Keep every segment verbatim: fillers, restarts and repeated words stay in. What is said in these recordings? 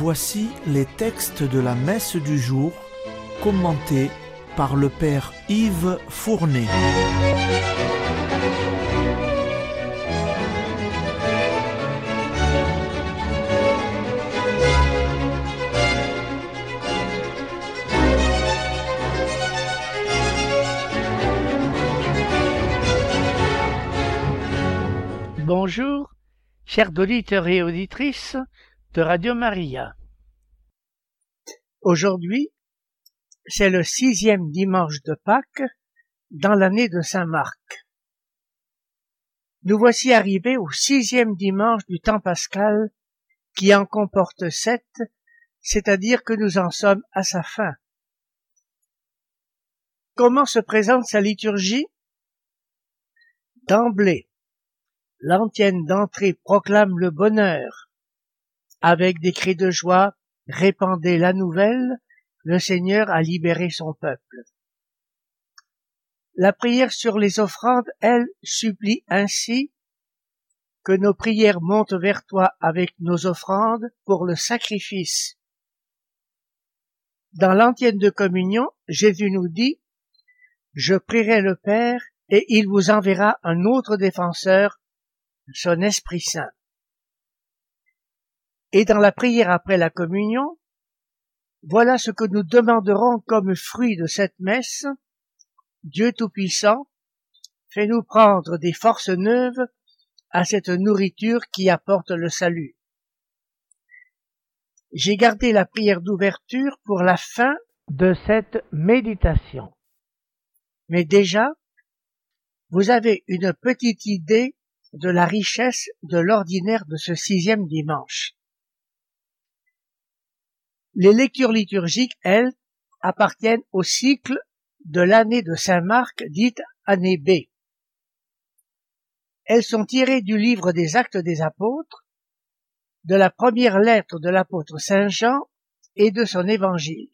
Voici les textes de la messe du jour, commentés par le Père Yves Fournet. Bonjour, chers auditeurs et auditrices de Radio Maria. Aujourd'hui, c'est le sixième dimanche de Pâques dans l'année de Saint Marc. Nous voici arrivés au sixième dimanche du temps pascal qui en comporte sept, c'est-à-dire que nous en sommes à sa fin. Comment se présente sa liturgie? D'emblée, l'antienne d'entrée proclame le bonheur. Avec des cris de joie, répandez la nouvelle, le Seigneur a libéré son peuple. La prière sur les offrandes, elle, supplie ainsi que nos prières montent vers toi avec nos offrandes pour le sacrifice. Dans l'antienne de communion, Jésus nous dit « Je prierai le Père et il vous enverra un autre défenseur, son Esprit Saint. » Et dans la prière après la communion, voilà ce que nous demanderons comme fruit de cette messe. Dieu Tout-Puissant, fais-nous prendre des forces neuves à cette nourriture qui apporte le salut. J'ai gardé la prière d'ouverture pour la fin de cette méditation. Mais déjà, vous avez une petite idée de la richesse de l'ordinaire de ce sixième dimanche. Les lectures liturgiques, elles, appartiennent au cycle de l'année de Saint Marc, dite année B. Elles sont tirées du livre des Actes des Apôtres, de la première lettre de l'apôtre Saint Jean et de son évangile.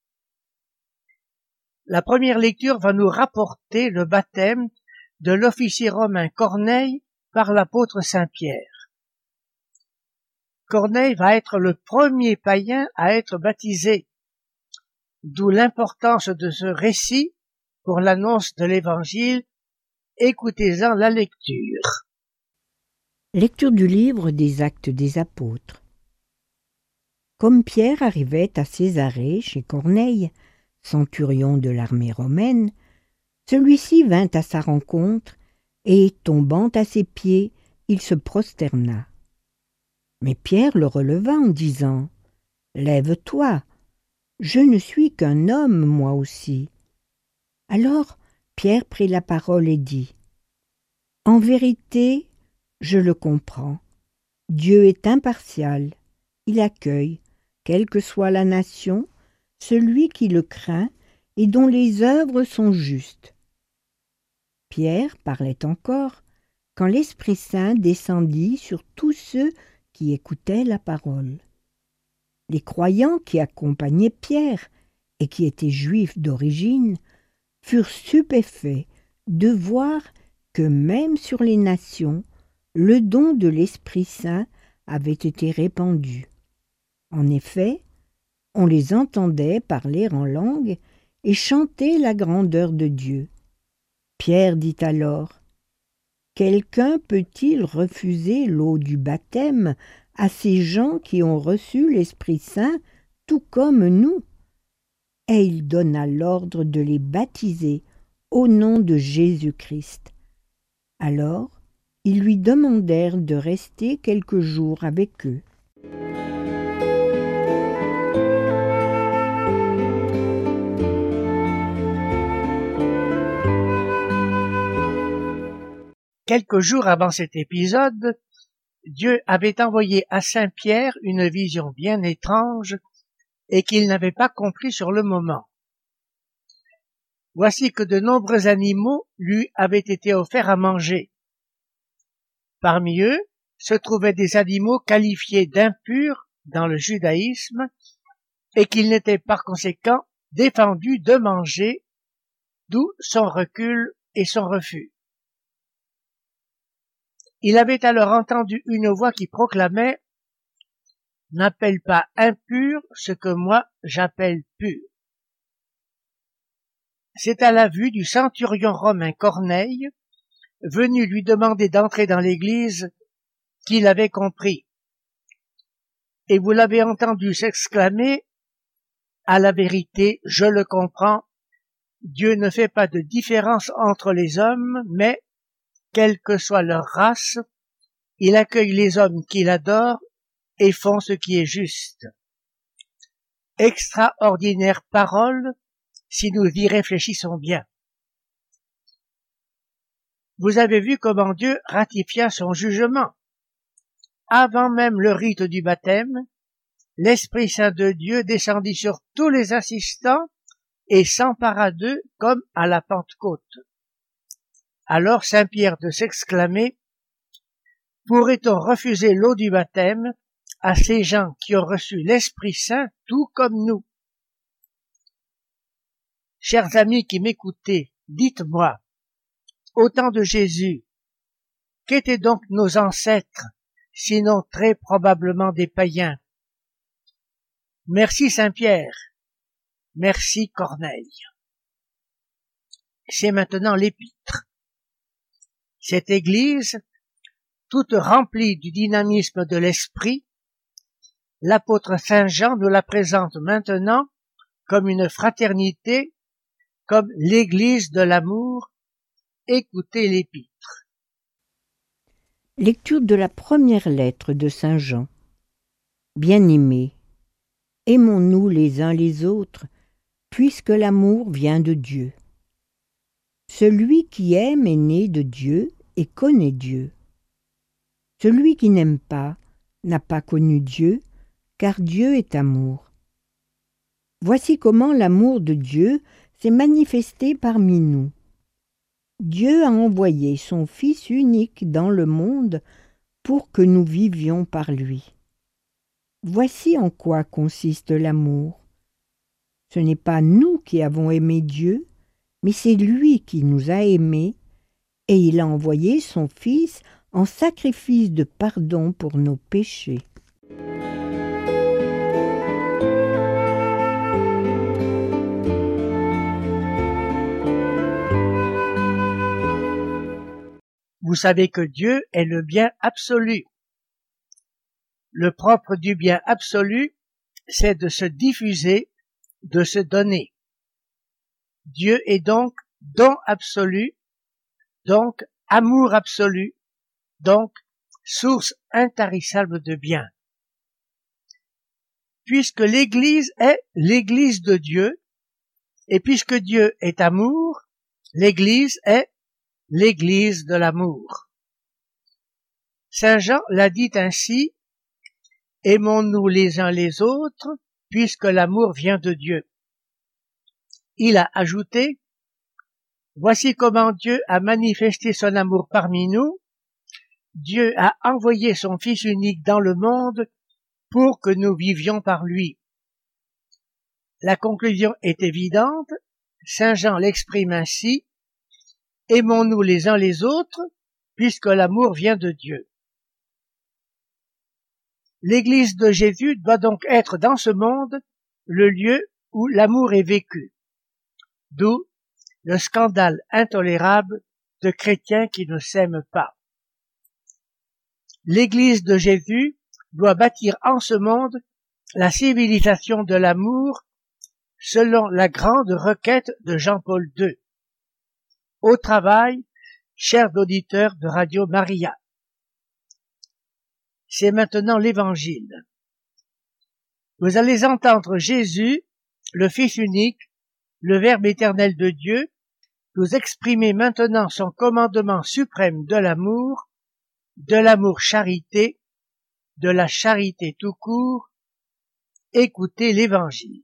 La première lecture va nous rapporter le baptême de l'officier romain Corneille par l'apôtre Saint Pierre. Corneille va être le premier païen à être baptisé, d'où l'importance de ce récit pour l'annonce de l'Évangile. Écoutez-en la lecture. Lecture du livre des Actes des Apôtres. Comme Pierre arrivait à Césarée chez Corneille, centurion de l'armée romaine, celui-ci vint à sa rencontre et, tombant à ses pieds, il se prosterna. Mais Pierre le releva en disant « Lève-toi, je ne suis qu'un homme, moi aussi. » Alors Pierre prit la parole et dit « En vérité, je le comprends. Dieu est impartial. Il accueille, quelle que soit la nation, celui qui le craint et dont les œuvres sont justes. » Pierre parlait encore quand l'Esprit Saint descendit sur tous ceux qui écoutaient la parole. Les croyants qui accompagnaient Pierre et qui étaient juifs d'origine furent stupéfaits de voir que même sur les nations, le don de l'Esprit Saint avait été répandu. En effet, on les entendait parler en langue et chanter la grandeur de Dieu. Pierre dit alors « Quelqu'un peut-il refuser l'eau du baptême à ces gens qui ont reçu l'Esprit Saint tout comme nous ?» Et il donna l'ordre de les baptiser au nom de Jésus-Christ. Alors, ils lui demandèrent de rester quelques jours avec eux. Quelques jours avant cet épisode, Dieu avait envoyé à Saint Pierre une vision bien étrange et qu'il n'avait pas compris sur le moment. Voici que de nombreux animaux lui avaient été offerts à manger. Parmi eux se trouvaient des animaux qualifiés d'impurs dans le judaïsme et qu'il n'était par conséquent défendu de manger, d'où son recul et son refus. Il avait alors entendu une voix qui proclamait n'appelle pas impur ce que moi j'appelle pur. C'est à la vue du centurion romain Corneille, venu lui demander d'entrer dans l'église, qu'il avait compris. Et vous l'avez entendu s'exclamer, « À la vérité, je le comprends, Dieu ne fait pas de différence entre les hommes, mais, quelle que soit leur race, il accueille les hommes qu'il adore et font ce qui est juste. » Extraordinaire parole, si nous y réfléchissons bien. Vous avez vu comment Dieu ratifia son jugement. Avant même le rite du baptême, l'Esprit Saint de Dieu descendit sur tous les assistants et s'empara d'eux comme à la Pentecôte. Alors Saint Pierre de s'exclamer, « Pourrait-on refuser l'eau du baptême à ces gens qui ont reçu l'Esprit Saint tout comme nous ?» Chers amis qui m'écoutez, dites-moi, au temps de Jésus, qu'étaient donc nos ancêtres, sinon très probablement des païens? Merci Saint-Pierre, merci Corneille. C'est maintenant l'épître. Cette Église, toute remplie du dynamisme de l'esprit, l'apôtre Saint Jean nous la présente maintenant comme une fraternité, comme l'Église de l'amour. Écoutez l'épître. Lecture de la première lettre de Saint Jean. Bien-aimés, aimons-nous les uns les autres, puisque l'amour vient de Dieu. Celui qui aime est né de Dieu et connaît Dieu. Celui qui n'aime pas n'a pas connu Dieu, car Dieu est amour. Voici comment l'amour de Dieu s'est manifesté parmi nous. Dieu a envoyé son Fils unique dans le monde pour que nous vivions par lui. Voici en quoi consiste l'amour. Ce n'est pas nous qui avons aimé Dieu, mais c'est lui qui nous a aimés, et il a envoyé son Fils en sacrifice de pardon pour nos péchés. Vous savez que Dieu est le bien absolu. Le propre du bien absolu, c'est de se diffuser, de se donner. Dieu est donc don absolu, donc amour absolu, donc source intarissable de bien. Puisque l'Église est l'Église de Dieu, et puisque Dieu est amour, l'Église est l'Église de l'amour. Saint Jean l'a dit ainsi, « Aimons-nous les uns les autres, puisque l'amour vient de Dieu. » Il a ajouté, « Voici comment Dieu a manifesté son amour parmi nous. Dieu a envoyé son Fils unique dans le monde pour que nous vivions par lui. » La conclusion est évidente, Saint Jean l'exprime ainsi, « Aimons-nous les uns les autres, puisque l'amour vient de Dieu. » L'Église de Jésus doit donc être dans ce monde le lieu où l'amour est vécu. D'où le scandale intolérable de chrétiens qui ne s'aiment pas. L'Église de Jésus doit bâtir en ce monde la civilisation de l'amour selon la grande requête de Jean-Paul deux. Au travail, chers auditeurs de Radio Maria. C'est maintenant l'Évangile. Vous allez entendre Jésus, le Fils unique, le Verbe éternel de Dieu, nous exprimer maintenant son commandement suprême de l'amour, de l'amour charité, de la charité tout court. Écoutez l'Évangile.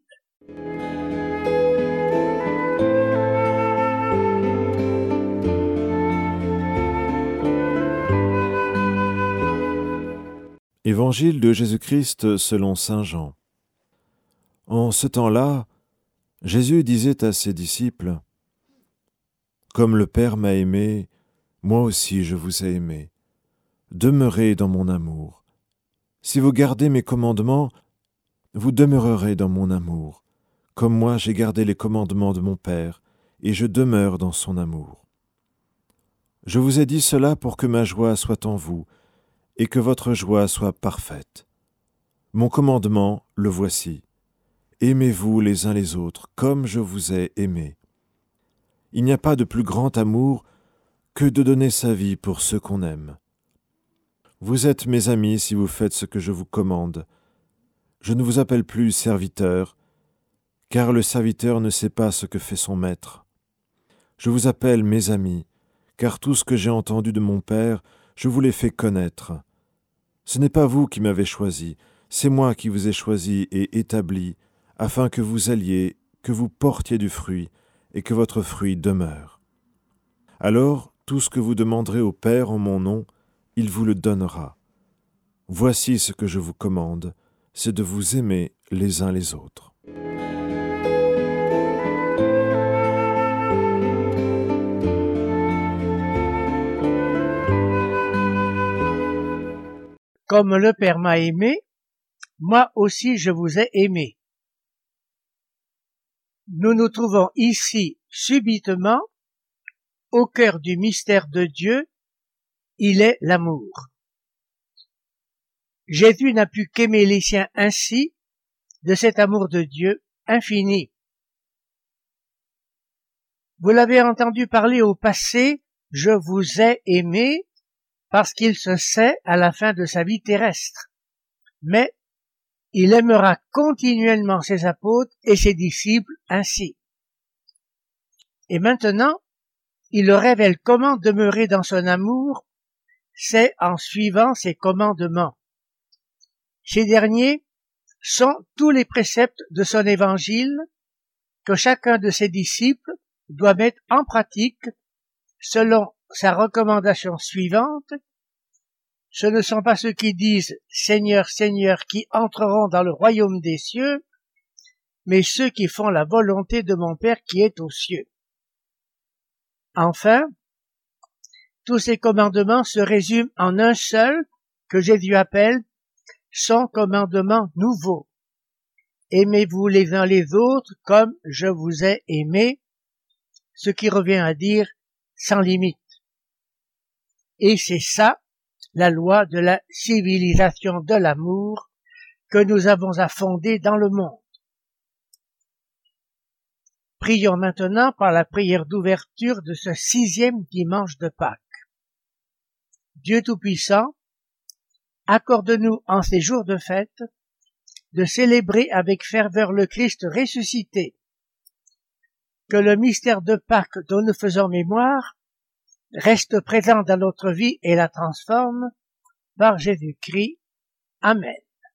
Évangile de Jésus-Christ selon saint Jean. En ce temps-là, Jésus disait à ses disciples, « Comme le Père m'a aimé, moi aussi je vous ai aimé. Demeurez dans mon amour. Si vous gardez mes commandements, vous demeurerez dans mon amour, comme moi j'ai gardé les commandements de mon Père, et je demeure dans son amour. Je vous ai dit cela pour que ma joie soit en vous, et que votre joie soit parfaite. Mon commandement, le voici. Aimez-vous les uns les autres, comme je vous ai aimés. Il n'y a pas de plus grand amour que de donner sa vie pour ceux qu'on aime. Vous êtes mes amis si vous faites ce que je vous commande. Je ne vous appelle plus serviteur, car le serviteur ne sait pas ce que fait son maître. Je vous appelle mes amis, car tout ce que j'ai entendu de mon Père, je vous l'ai fait connaître. Ce n'est pas vous qui m'avez choisi, c'est moi qui vous ai choisi et établi, afin que vous alliez, que vous portiez du fruit, et que votre fruit demeure. Alors, tout ce que vous demanderez au Père en mon nom, il vous le donnera. Voici ce que je vous commande, c'est de vous aimer les uns les autres. Comme le Père m'a aimé, moi aussi je vous ai aimé. Nous nous trouvons ici subitement au cœur du mystère de Dieu, il est l'amour. Jésus n'a pu qu'aimer les siens ainsi, de cet amour de Dieu infini. Vous l'avez entendu parler au passé, je vous ai aimé, parce qu'il se sait à la fin de sa vie terrestre. Mais il aimera continuellement ses apôtres et ses disciples ainsi. Et maintenant, il leur révèle comment demeurer dans son amour, c'est en suivant ses commandements. Ces derniers sont tous les préceptes de son évangile que chacun de ses disciples doit mettre en pratique selon sa recommandation suivante. Ce ne sont pas ceux qui disent « Seigneur, Seigneur » qui entreront dans le royaume des cieux, mais ceux qui font la volonté de mon Père qui est aux cieux. Enfin, tous ces commandements se résument en un seul que Jésus appelle son commandement nouveau. Aimez-vous les uns les autres comme je vous ai aimés, ce qui revient à dire sans limite. Et c'est ça, la loi de la civilisation de l'amour que nous avons à fonder dans le monde. Prions maintenant par la prière d'ouverture de ce sixième dimanche de Pâques. Dieu Tout-Puissant, accorde-nous en ces jours de fête de célébrer avec ferveur le Christ ressuscité, que le mystère de Pâques dont nous faisons mémoire reste présent dans notre vie et la transforme par Jésus-Christ. Amen.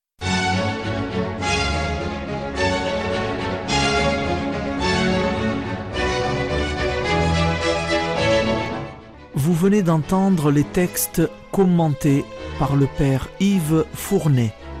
Vous venez d'entendre les textes commentés par le Père Yves Fournet.